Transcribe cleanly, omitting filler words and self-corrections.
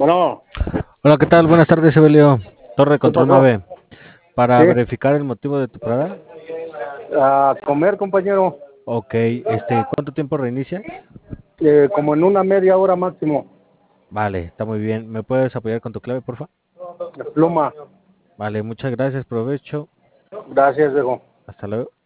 Bueno, Hola, ¿qué tal? Buenas tardes, Evelio. Torre ¿qué Control pasó? 9. Para Sí, verificar el motivo de tu parada. a comer, compañero, Ok, ¿cuánto tiempo reinicias? como en una media hora máximo. Vale, está muy bien. ¿Me puedes apoyar con tu clave, porfa? Pluma, Vale, muchas gracias, provecho. gracias, viejo. Hasta luego.